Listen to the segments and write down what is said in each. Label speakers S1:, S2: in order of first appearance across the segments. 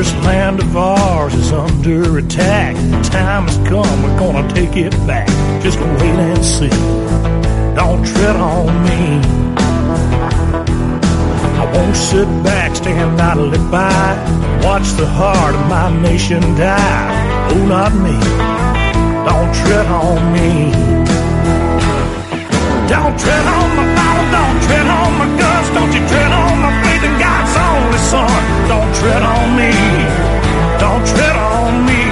S1: This land of ours is under attack. The time has come, we're gonna take it back. Just wait and see. Don't tread on me. I won't sit back, stand idly by, watch the heart of my nation die. Oh, not me. Don't tread on me. Don't tread on my Bible, don't tread on my guns, don't you tread on my faith in God's only Son. Don't tread on me, don't tread on me.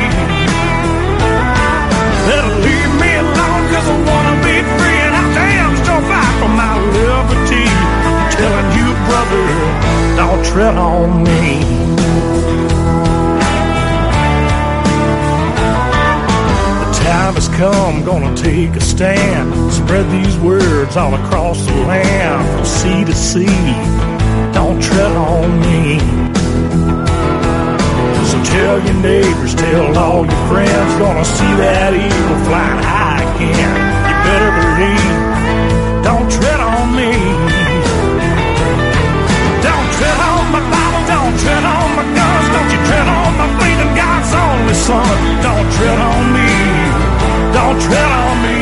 S1: Better leave me alone, cause I wanna be free, and I damn sure fight for my liberty. I'm telling you, brother, don't tread on me. Time has come, gonna take a stand. Spread these words all across the land, from sea to sea. Don't tread on me. So tell your neighbors, tell all your friends, gonna see that eagle flying high again. You better believe, don't tread on me. Don't tread on my Bible, don't tread on my guns, don't you tread on my faith in God's only Son. Don't tread on me. Don't tread on me.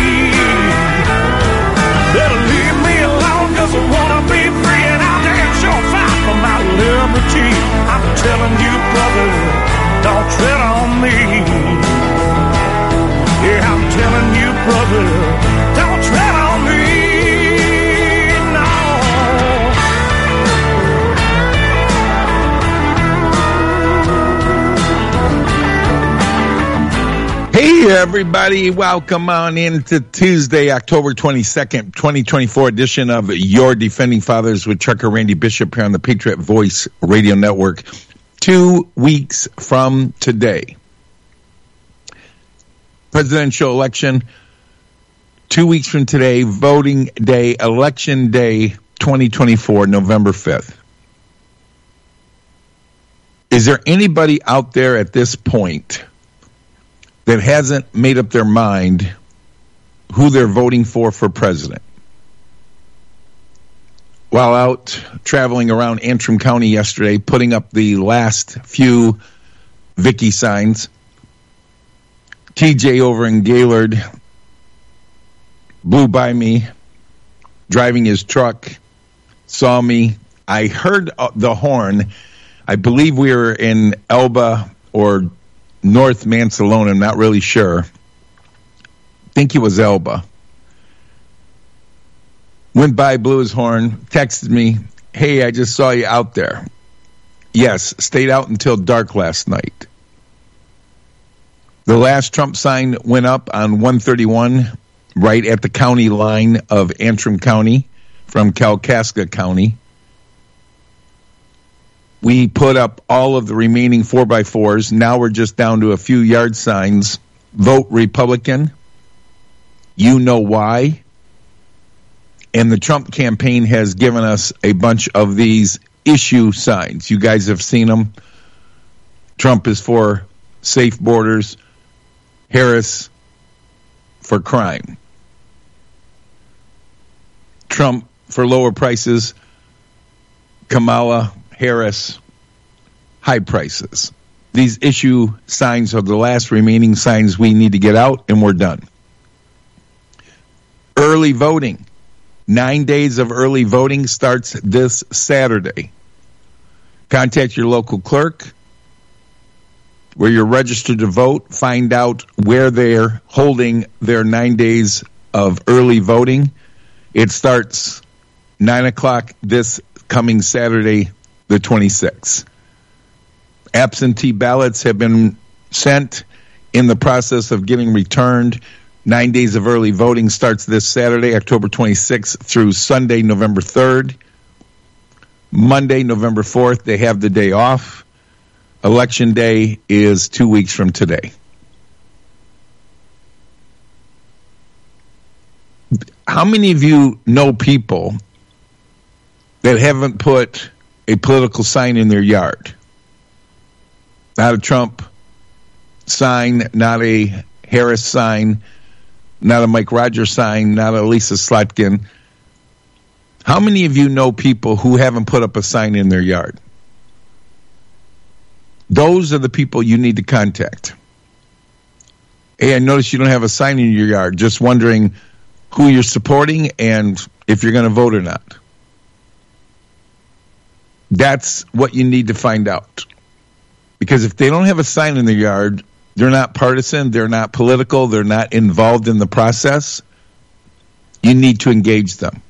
S1: Better leave me alone, cause I wanna be free, and I'll damn sure fight for my liberty. I'm telling you, brother, don't tread on me. Yeah, I'm telling you, brother, don't tread on me.
S2: Hey, everybody. Welcome on into Tuesday, October 22nd, 2024 edition of Your Defending Fathers with Trucker Randy Bishop here on the Patriot Voice Radio Network. 2 weeks from today, presidential election. 2 weeks from today, voting day, election day, 2024, November 5th. Is there anybody out there at this point that hasn't made up their mind who they're voting for president? While out traveling around Antrim County yesterday, putting up the last few Vicky signs, TJ over in Gaylord blew by me, driving his truck, saw me. I heard the horn. I believe we were in Elba or North Mansalona, I'm not really sure. I think it was Elba. Went by, blew his horn, texted me, hey, I just saw you out there. Yes, stayed out until dark last night. The last Trump sign went up on 131, right at the county line of Antrim County from Kalkaska County. We put up all of the remaining 4x4s. Now we're just down to a few yard signs. Vote Republican. You know why. And the Trump campaign has given us a bunch of these issue signs. You guys have seen them. Trump is for safe borders. Harris for crime. Trump for lower prices. Kamala Harris, high prices. These issue signs are the last remaining signs we need to get out, and we're done. Early voting. 9 days of early voting starts this Saturday. Contact your local clerk where you're registered to vote. Find out where they're holding their 9 days of early voting. It starts 9 o'clock this coming Saturday, the 26th. Absentee ballots have been sent, in the process of getting returned. 9 days of early voting starts this Saturday, October 26th through Sunday, November 3rd. Monday, November 4th, they have the day off. Election day is 2 weeks from today. How many of you know people that haven't put a political sign in their yard? Not a Trump sign, not a Harris sign, not a Mike Rogers sign, not a Lisa Slotkin. How many of you know people who haven't put up a sign in their yard? Those are the people you need to contact. Hey, I noticed you don't have a sign in your yard. Just wondering who you're supporting and if you're going to vote or not. That's what you need to find out. Because if they don't have a sign in their yard, they're not partisan, they're not political, they're not involved in the process, you need to engage them.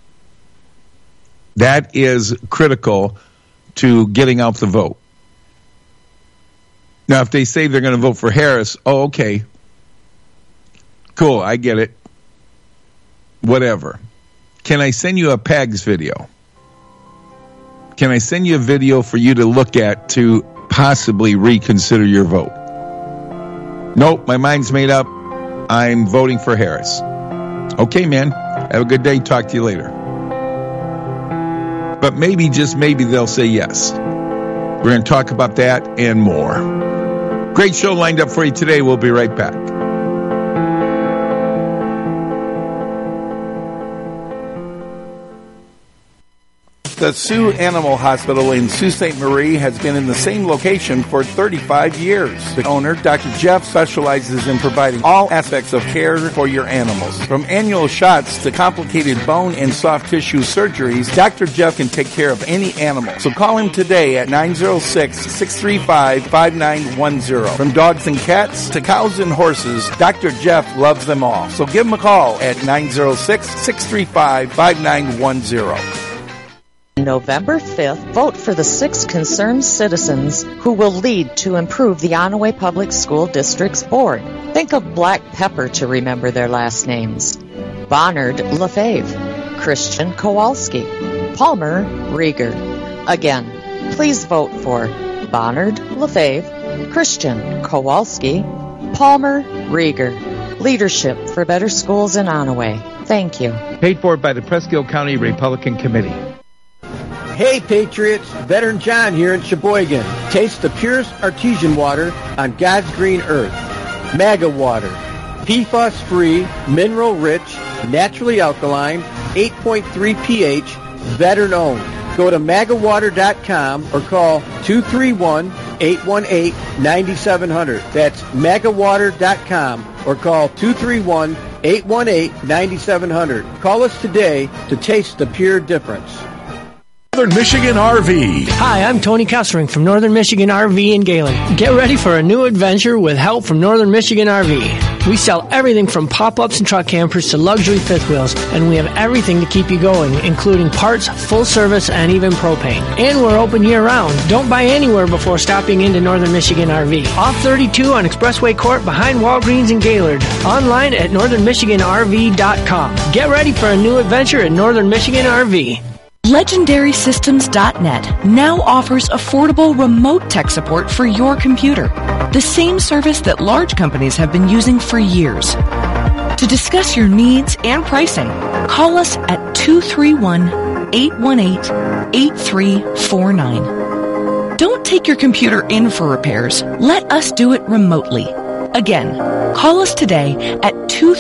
S2: That is critical to getting out the vote. Now, if they say they're going to vote for Harris, oh, okay. Cool, I get it. Whatever. Can I send you a PAGS video? Can I send you a video for you to look at to possibly reconsider your vote? Nope, my mind's made up. I'm voting for Harris. Okay, man. Have a good day. Talk to you later. But maybe, just maybe, they'll say yes. We're going to talk about that and more. Great show lined up for you today. We'll be right back.
S3: The Sioux Animal Hospital in Sault Ste. Marie has been in the same location for 35 years. The owner, Dr. Jeff, specializes in providing all aspects of care for your animals. From annual shots to complicated bone and soft tissue surgeries, Dr. Jeff can take care of any animal. So call him today at 906-635-5910. From dogs and cats to cows and horses, Dr. Jeff loves them all. So give him a call at 906-635-5910.
S4: November 5th, vote for the 6 concerned citizens who will lead to improve the Onaway Public School District's board. Think of black pepper to remember their last names. Bonnard Lefebvre, Christian Kowalski, Palmer Rieger. Again, please vote for Bonnard Lefebvre, Christian Kowalski, Palmer Rieger. Leadership for better schools in Onaway. Thank you.
S5: Paid for by the Presque Isle County Republican Committee.
S6: Hey Patriots, Veteran John here in Sheboygan. Taste the purest artesian water on God's green earth. Maga water. PFAS-free, mineral-rich, naturally alkaline, 8.3 pH, veteran-owned. Go to magawater.com or call 231-818-9700. That's magawater.com or call 231-818-9700. Call us today to taste the pure difference.
S1: Northern Michigan RV.
S7: Hi, I'm Tony Kessering from Northern Michigan RV in Galen. Get ready for a new adventure with help from Northern Michigan RV. We sell everything from pop-ups and truck campers to luxury fifth wheels, and we have everything to keep you going, including parts, full service, and even propane. And we're open year-round. Don't buy anywhere before stopping into Northern Michigan RV. Off 32 on Expressway Court behind Walgreens in Gaylord. Online at northernmichiganrv.com. Get ready for a new adventure at Northern Michigan RV.
S8: LegendarySystems.net now offers affordable remote tech support for your computer, the same service that large companies have been using for years. To discuss your needs and pricing, call us at 231-818-8349. Don't take your computer in for repairs. Let us do it remotely. Again, call us today at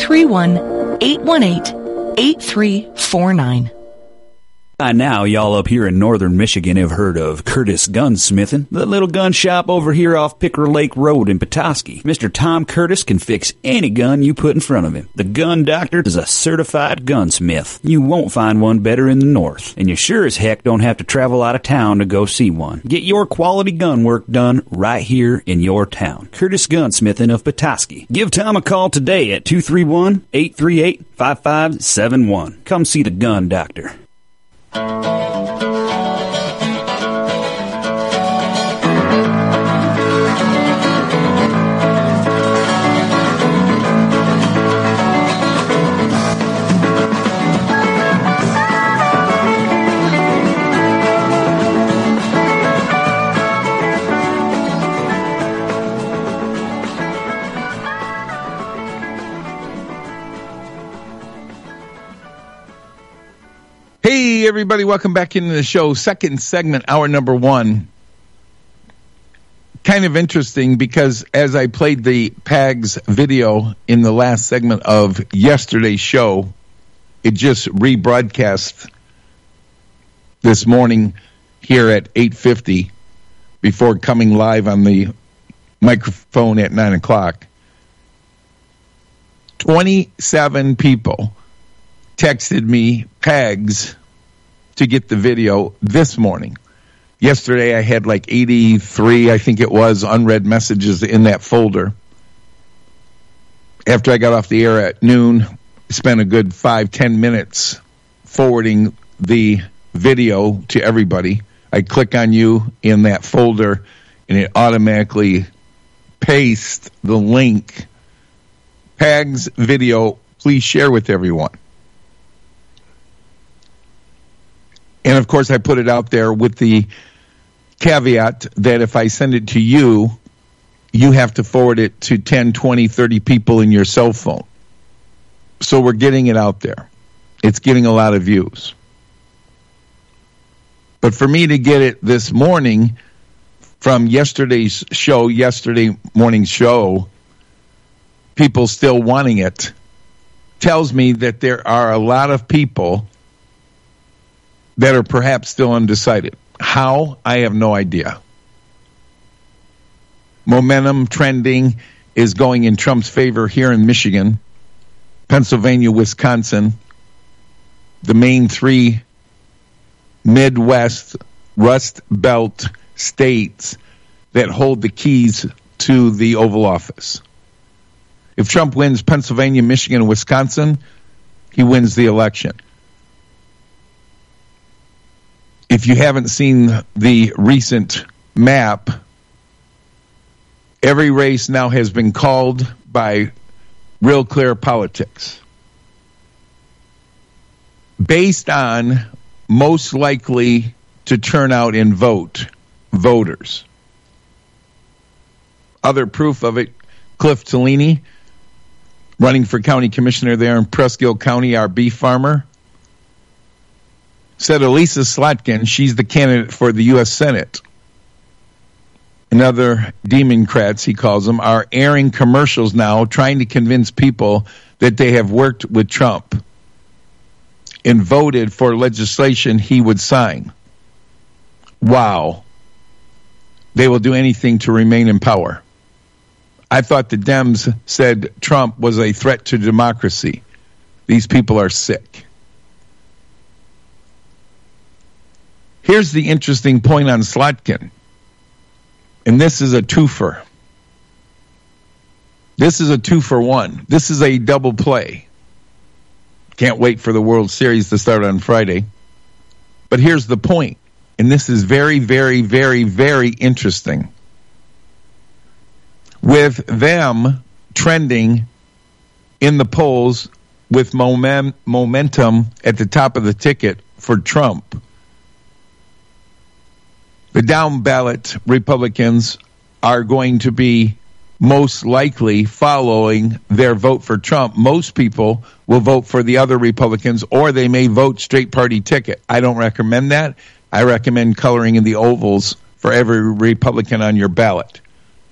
S8: 231-818-8349.
S9: By now, y'all up here in northern Michigan have heard of Curtis Gunsmithing, the little gun shop over here off Picker Lake Road in Petoskey. Mr. Tom Curtis can fix any gun you put in front of him. The Gun Doctor is a certified gunsmith. You won't find one better in the north, and you sure as heck don't have to travel out of town to go see one. Get your quality gun work done right here in your town. Curtis Gunsmithing of Petoskey. Give Tom a call today at 231-838-5571. Come see the Gun Doctor.
S2: Hey, everybody, welcome back into the show. Second segment, hour number 1. Kind of interesting because as I played the PAGS video in the last segment of yesterday's show, it just rebroadcast this morning here at 8:50 before coming live on the microphone at 9 o'clock. 27 people texted me pegs to get the video this morning. Yesterday I had like 83, I think it was, unread messages in that folder. After I got off the air at noon, spent a good 5-10 minutes forwarding the video to everybody. I click on you in that folder, and it automatically pastes the link. Pag's video, please share with everyone. And, of course, I put it out there with the caveat that if I send it to you, you have to forward it to 10, 20, 30 people in your cell phone. So we're getting it out there. It's getting a lot of views. But for me to get it this morning from yesterday morning's show, people still wanting it, tells me that there are a lot of people that are perhaps still undecided. How? I have no idea. Momentum trending is going in Trump's favor here in Michigan, Pennsylvania, Wisconsin, the main three Midwest Rust Belt states that hold the keys to the Oval Office. If Trump wins Pennsylvania, Michigan, and Wisconsin, he wins the election. If you haven't seen the recent map, every race now has been called by Real Clear Politics, based on most likely to turn out and vote voters. Other proof of it, Cliff Tellini, running for county commissioner there in Presque Isle County, our beef farmer, said Elisa Slotkin, she's the candidate for the U.S. Senate, and other Democrats, he calls them, are airing commercials now trying to convince people that they have worked with Trump and voted for legislation he would sign. Wow. They will do anything to remain in power. I thought the Dems said Trump was a threat to democracy. These people are sick. Here's the interesting point on Slotkin. And this is a twofer. This is a 2-for-1. This is a double play. Can't wait for the World Series to start on Friday. But here's the point. And this is very, very, very, very interesting. With them trending in the polls with momentum at the top of the ticket for Trump, the down ballot Republicans are going to be most likely following their vote for Trump. Most people will vote for the other Republicans, or they may vote straight party ticket. I don't recommend that. I recommend coloring in the ovals for every Republican on your ballot.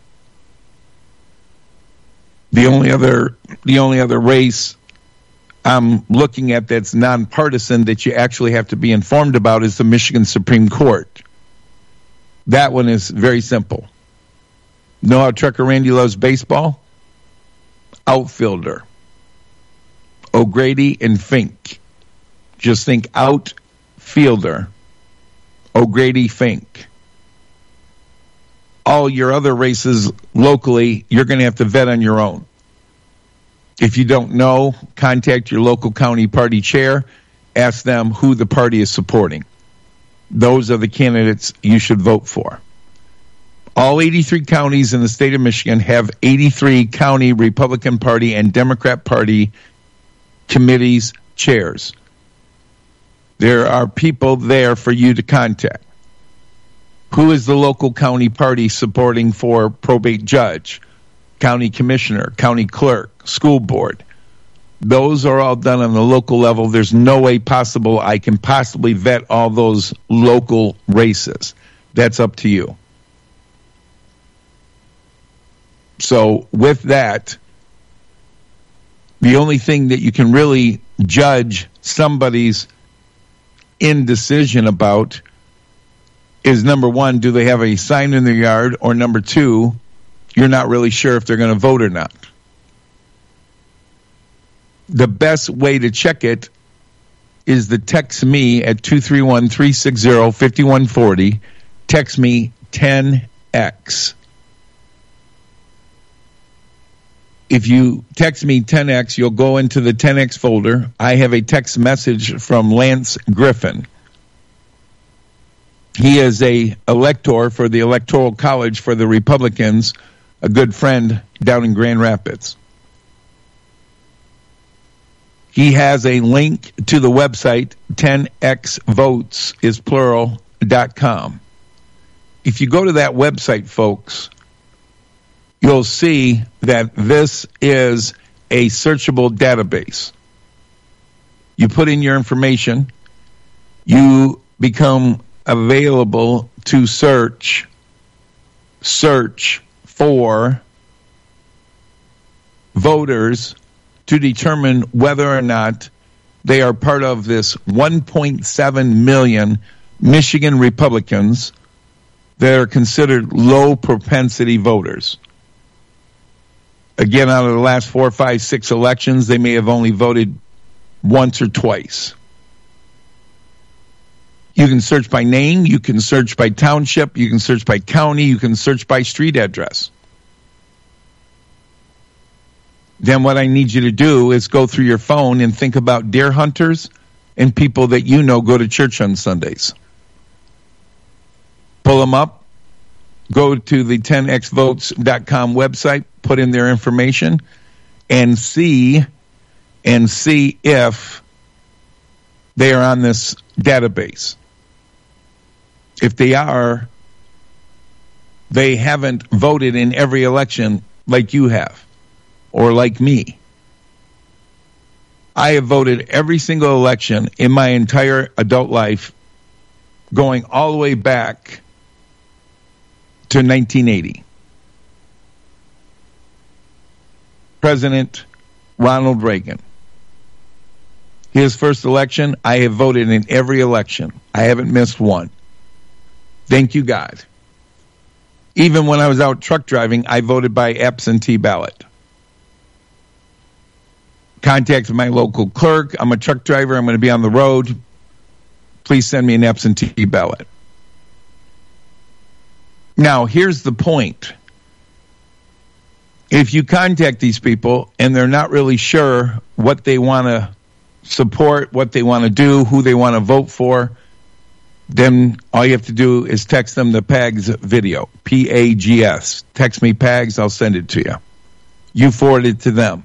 S2: The only other race I'm looking at that's nonpartisan that you actually have to be informed about is the Michigan Supreme Court. That one is very simple. Know how Trucker Randy loves baseball? Outfielder. O'Grady and Fink. Just think outfielder. O'Grady, Fink. All your other races locally, you're going to have to vet on your own. If you don't know, contact your local county party chair. Ask them who the party is supporting. Those are the candidates you should vote for. All 83 counties in the state of Michigan have 83 county Republican Party and Democrat Party committees, chairs. There are people there for you to contact. Who is the local county party supporting for probate judge, county commissioner, county clerk, school board? Those are all done on the local level. There's no way possible I can possibly vet all those local races. That's up to you. So with that, the only thing that you can really judge somebody's indecision about is, number one, do they have a sign in their yard? Or number two, you're not really sure if they're going to vote or not. The best way to check it is to text me at 231-360-5140. Text me 10X. If you text me 10X, you'll go into the 10X folder. I have a text message from Lance Griffin. He is a elector for the Electoral College for the Republicans, a good friend down in Grand Rapids. He has a link to the website, 10xvotespisplural.com. If you go to that website, folks, you'll see that this is a searchable database. You put in your information, you become available to search for voters to determine whether or not they are part of this 1.7 million Michigan Republicans that are considered low propensity voters. Again, out of the last 4, 5, 6 elections, they may have only voted once or twice. You can search by name, you can search by township, you can search by county, you can search by street address. Then what I need you to do is go through your phone and think about deer hunters and people that you know go to church on Sundays. Pull them up, go to the 10xvotes.com website, put in their information, and see if they are on this database. If they are, they haven't voted in every election like you have, or like me. I have voted every single election in my entire adult life, going all the way back to 1980. President Ronald Reagan. His first election, I have voted in every election. I haven't missed one. Thank you, God. Even when I was out truck driving, I voted by absentee ballot. Contacted my local clerk. I'm a truck driver. I'm going to be on the road. Please send me an absentee ballot. Now, here's the point. If you contact these people and they're not really sure what they want to support, what they want to do, who they want to vote for, then all you have to do is text them the PAGS video, P-A-G-S. Text me PAGS, I'll send it to you. You forward it to them.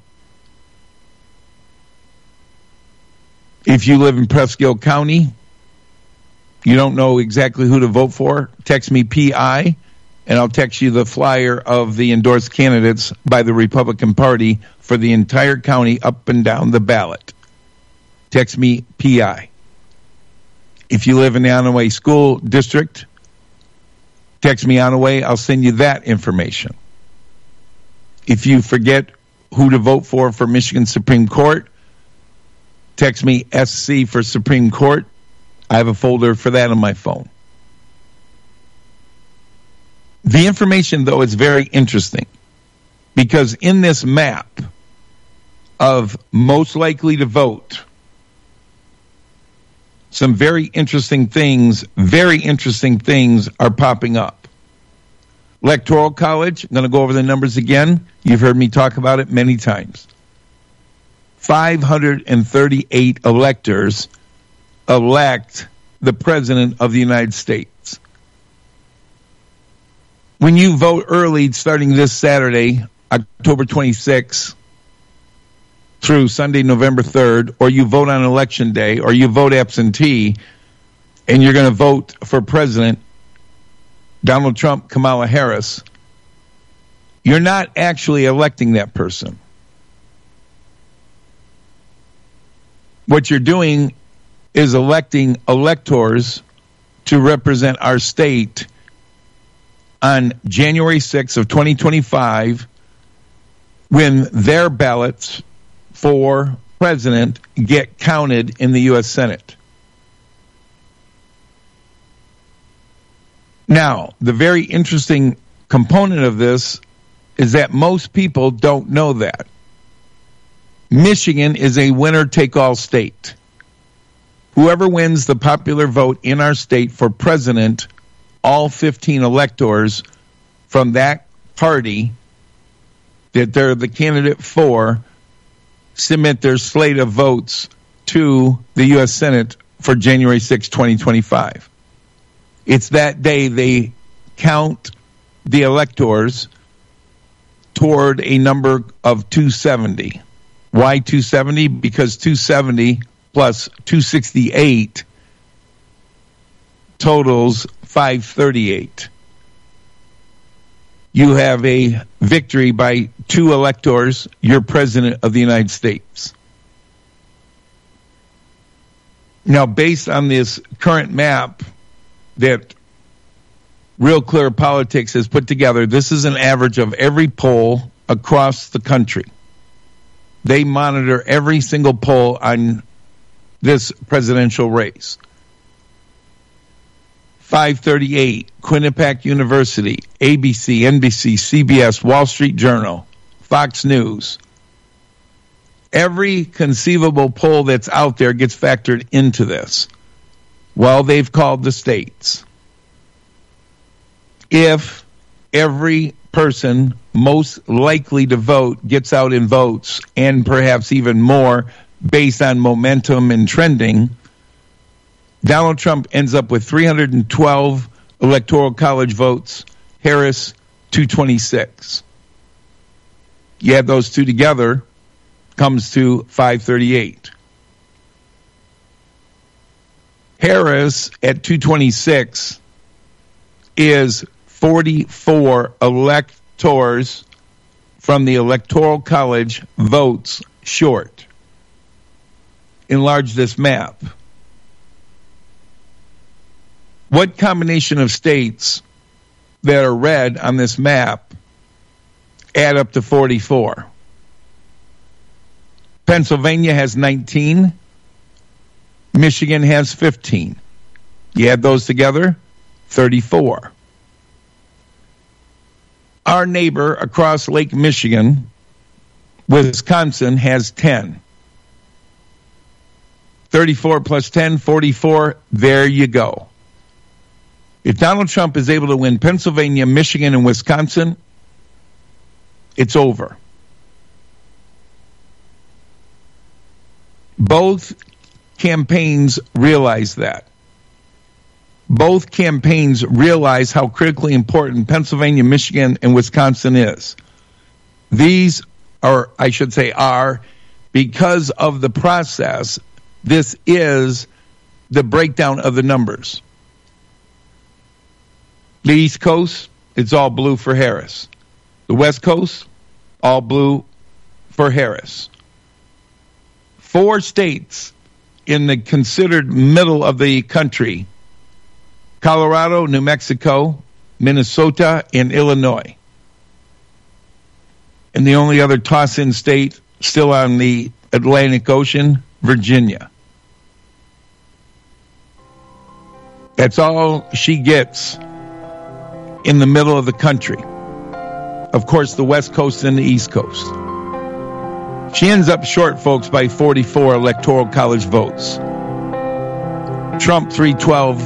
S2: If you live in Presque Isle County, you don't know exactly who to vote for, text me P-I, and I'll text you the flyer of the endorsed candidates by the Republican Party for the entire county up and down the ballot. Text me P-I. If you live in the Onaway School District, text me Onaway. I'll send you that information. If you forget who to vote for Michigan Supreme Court, text me SC for Supreme Court. I have a folder for that on my phone. The information, though, is very interesting because in this map of most likely to vote, some very interesting things are popping up. Electoral College, I'm going to go over the numbers again. You've heard me talk about it many times. 538 electors elect the President of the United States. When you vote early, starting this Saturday, October 26th, through Sunday, November 3rd, or you vote on Election Day, or you vote absentee, and you're going to vote for President Donald Trump, Kamala Harris, you're not actually electing that person. What you're doing is electing electors to represent our state on January 6th of 2025 when their ballots for president get counted in the U.S. Senate. Now, the very interesting component of this is that most people don't know that. Michigan is a winner-take-all state. Whoever wins the popular vote in our state for president, all 15 electors from that party that they're the candidate for submit their slate of votes to the U.S. Senate for January 6, 2025. It's that day they count the electors toward a number of 270. Why 270? Because 270 plus 268 totals 538. You have a victory by 2 electors. You're president of the United States. Now, based on this current map that Real Clear Politics has put together, this is an average of every poll across the country. They monitor every single poll on this presidential race. 538, Quinnipiac University, ABC, NBC, CBS, Wall Street Journal, Fox News. Every conceivable poll that's out there gets factored into this. Well, they've called the states. If every person most likely to vote gets out and votes, and perhaps even more based on momentum and trending, Donald Trump ends up with 312 Electoral College votes, Harris 226. You add those two together, comes to 538. Harris at 226 is 44 electors from the Electoral College votes short. Enlarge this map. What combination of states that are red on this map add up to 44? Pennsylvania has 19. Michigan has 15. You add those together, 34. Our neighbor across Lake Michigan, Wisconsin, has 10. 34 plus 10, 44. There you go. If Donald Trump is able to win Pennsylvania, Michigan, and Wisconsin, it's over. Both campaigns realize that. Both campaigns realize how critically important Pennsylvania, Michigan, and Wisconsin is. These are, I should say, are, because of the process, this is the breakdown of the numbers. The East Coast, it's all blue for Harris. The West Coast, all blue for Harris. 4 states in the considered middle of the country: Colorado, New Mexico, Minnesota, and Illinois. And the only other toss-in state still on the Atlantic Ocean, Virginia. That's all she gets in the middle of the country. Of course, the West Coast and the East Coast. She ends up short, folks, by 44 Electoral College votes. Trump 312,